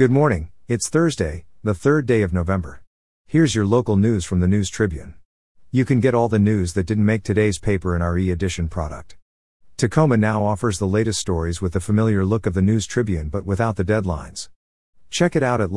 Good morning, it's Thursday, the 3rd day of November. Here's your local news from the News Tribune. You can get all the news that didn't make today's paper in our e-edition product. Tacoma now offers the latest stories with the familiar look of the News Tribune but without the deadlines. Check it out at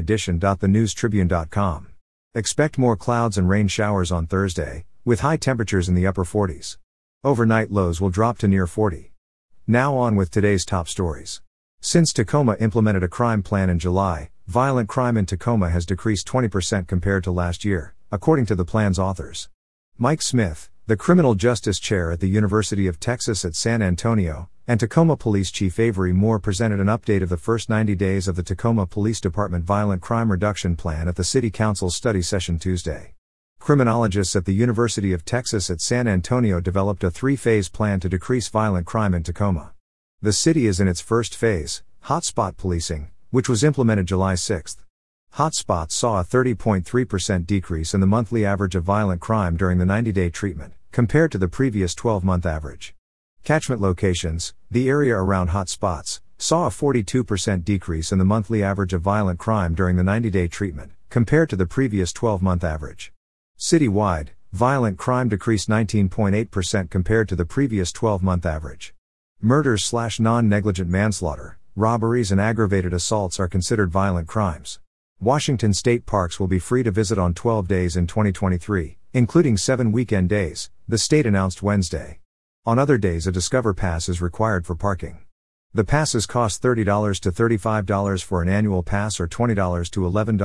liveedition.thenewstribune.com. Expect more clouds and rain showers on Thursday, with high temperatures in the upper 40s. Overnight lows will drop to near 40. Now on with today's top stories. Since Tacoma implemented a crime plan in July, violent crime in Tacoma has decreased 20% compared to last year, according to the plan's authors. Mike Smith, the Criminal Justice Chair at the University of Texas at San Antonio, and Tacoma Police Chief Avery Moore presented an update of the first 90 days of the Tacoma Police Department Violent Crime Reduction Plan at the City Council's study session Tuesday. Criminologists at the University of Texas at San Antonio developed a 3-phase plan to decrease violent crime in Tacoma. The city is in its first phase, hotspot policing, which was implemented July 6. Hotspots saw a 30.3% decrease in the monthly average of violent crime during the 90-day treatment, compared to the previous 12-month average. Catchment locations, the area around hotspots, saw a 42% decrease in the monthly average of violent crime during the 90-day treatment, compared to the previous 12-month average. Citywide, violent crime decreased 19.8% compared to the previous 12-month average. Murders/non-negligent manslaughter, robberies and aggravated assaults are considered violent crimes. Washington state parks will be free to visit on 12 days in 2023, including 7 weekend days, the state announced Wednesday. On other days a Discover Pass is required for parking. The passes cost $30 to $35 for an annual pass or $20 to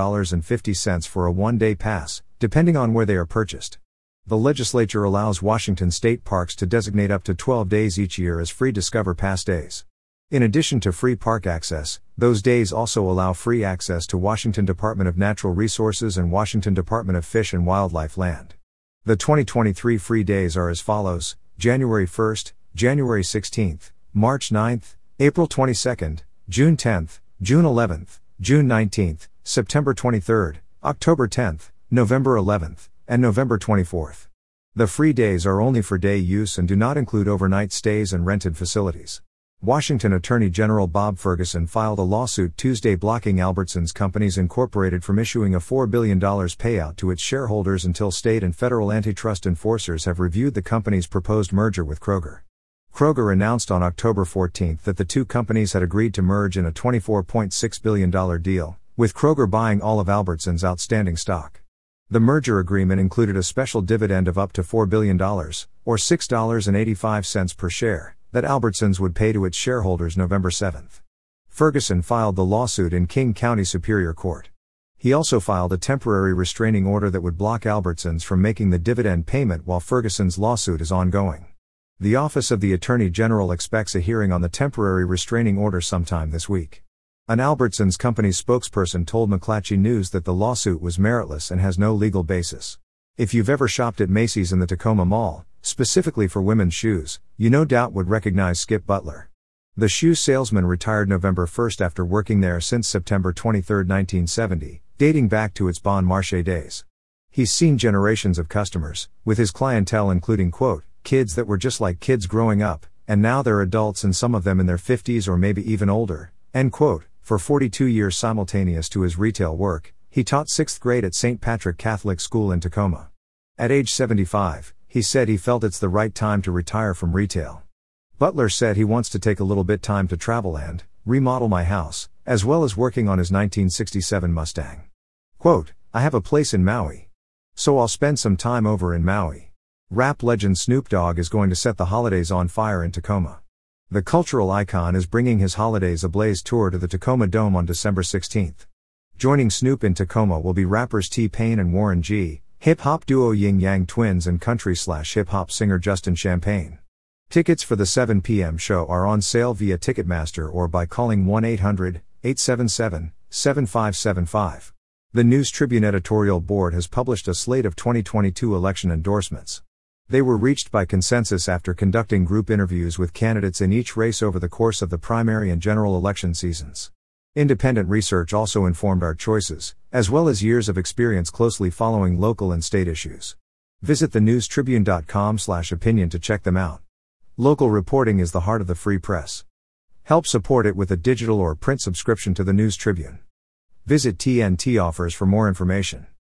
$11.50 for a one-day pass, depending on where they are purchased. The legislature allows Washington state parks to designate up to 12 days each year as free Discover Pass days. In addition to free park access, those days also allow free access to Washington Department of Natural Resources and Washington Department of Fish and Wildlife land. The 2023 free days are as follows: January 1st, January 16th, March 9th, April 22nd, June 10th, June 11th, June 19th, September 23rd, October 10th, November 11th, and November 24th. The free days are only for day use and do not include overnight stays and rented facilities. Washington Attorney General Bob Ferguson filed a lawsuit Tuesday blocking Albertsons Companies Incorporated from issuing a $4 billion payout to its shareholders until state and federal antitrust enforcers have reviewed the company's proposed merger with Kroger. Kroger announced on October 14 that the two companies had agreed to merge in a $24.6 billion deal, with Kroger buying all of Albertsons' outstanding stock. The merger agreement included a special dividend of up to $4 billion, or $6.85 per share, that Albertsons would pay to its shareholders November 7. Ferguson filed the lawsuit in King County Superior Court. He also filed a temporary restraining order that would block Albertsons from making the dividend payment while Ferguson's lawsuit is ongoing. The Office of the Attorney General expects a hearing on the temporary restraining order sometime this week. An Albertsons Companies spokesperson told McClatchy News that the lawsuit was meritless and has no legal basis. If you've ever shopped at Macy's in the Tacoma Mall, specifically for women's shoes, you no doubt would recognize Skip Butler. The shoe salesman retired November 1 after working there since September 23, 1970, dating back to its Bon Marché days. He's seen generations of customers, with his clientele including, quote, kids that were just like kids growing up, and now they're adults and some of them in their 50s or maybe even older, end quote. For 42 years simultaneous to his retail work, he taught 6th grade at St. Patrick Catholic School in Tacoma. At age 75, he said he felt it's the right time to retire from retail. Butler said he wants to take a little bit time to travel and remodel my house, as well as working on his 1967 Mustang. Quote, I have a place in Maui. So I'll spend some time over in Maui. Rap legend Snoop Dogg is going to set the holidays on fire in Tacoma. The cultural icon is bringing his Holidays Ablaze tour to the Tacoma Dome on December 16. Joining Snoop in Tacoma will be rappers T-Pain and Warren G, hip-hop duo Ying Yang Twins and country/hip-hop singer Justin Champagne. Tickets for the 7 p.m. show are on sale via Ticketmaster or by calling 1-800-877-7575. The News Tribune editorial board has published a slate of 2022 election endorsements. They were reached by consensus after conducting group interviews with candidates in each race over the course of the primary and general election seasons. Independent research also informed our choices, as well as years of experience closely following local and state issues. Visit thenewstribune.com/opinion to check them out. Local reporting is the heart of the free press. Help support it with a digital or print subscription to the News Tribune. Visit TNT Offers for more information.